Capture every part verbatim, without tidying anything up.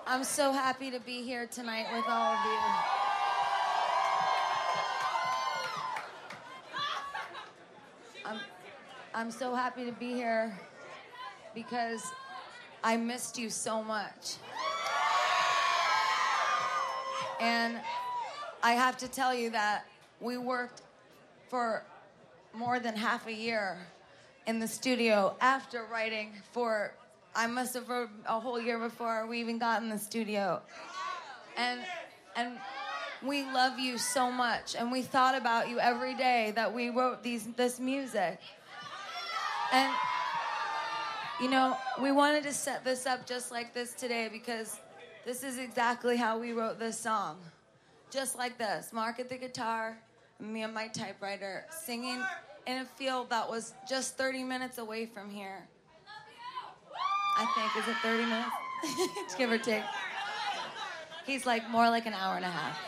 I'm so happy to be here tonight with all of you. I'm, I'm so happy to be here because I missed you so much. And I have to tell you that we worked for more than half a year in the studio after writing for, I must have wrote a whole year before we even got in the studio. And and we love you so much, and we thought about you every day that we wrote these this music. And you know, we wanted to set this up just like this today because this is exactly how we wrote this song. Just like this, Mark at the guitar, me and my typewriter, singing in a field that was just thirty minutes away from here. I think, is it thirty minutes? Give or take. He's like more like an hour and a half.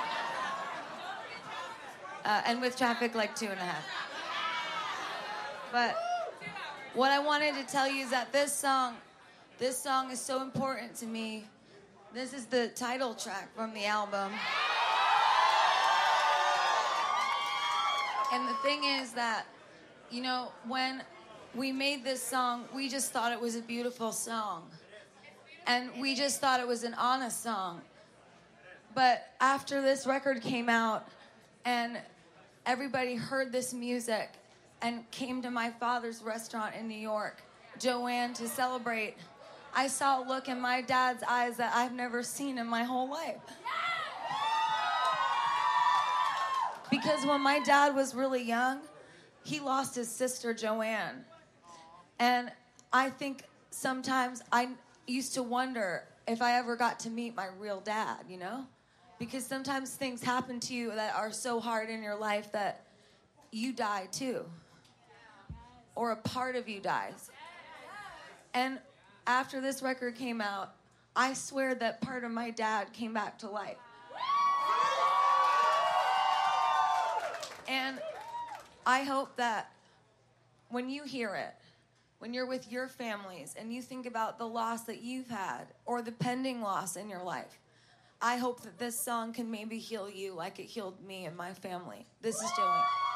Uh, and with traffic, like two and a half. But what I wanted to tell you is that this song, this song is so important to me. This is the title track from the album. And the thing is that, you know, when we made this song, we just thought it was a beautiful song. And we just thought it was an honest song. But after this record came out and everybody heard this music and came to my father's restaurant in New York, Joanne, to celebrate, I saw a look in my dad's eyes that I've never seen in my whole life. Because when my dad was really young, he lost his sister, Joanne. And I think sometimes I used to wonder if I ever got to meet my real dad, you know? Because sometimes things happen to you that are so hard in your life that you die too. Or a part of you dies. And after this record came out, I swear that part of my dad came back to life. And I hope that when you hear it, when you're with your families and you think about the loss that you've had or the pending loss in your life, I hope that this song can maybe heal you like it healed me and my family. This is Joanne.